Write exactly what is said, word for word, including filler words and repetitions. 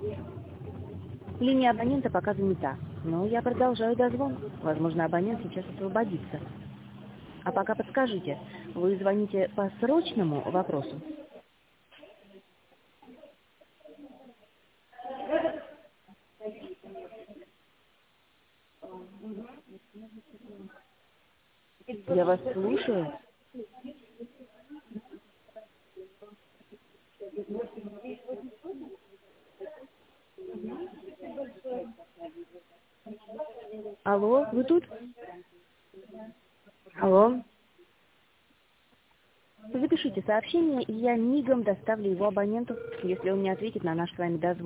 Линия абонента пока занята, но я продолжаю дозвон. Возможно, абонент сейчас освободится. А пока подскажите, вы звоните по срочному вопросу? Я вас слушаю. Алло, вы тут? Алло. Запишите сообщение, и я мигом доставлю его абоненту, если он не ответит на наш с вами дозвон.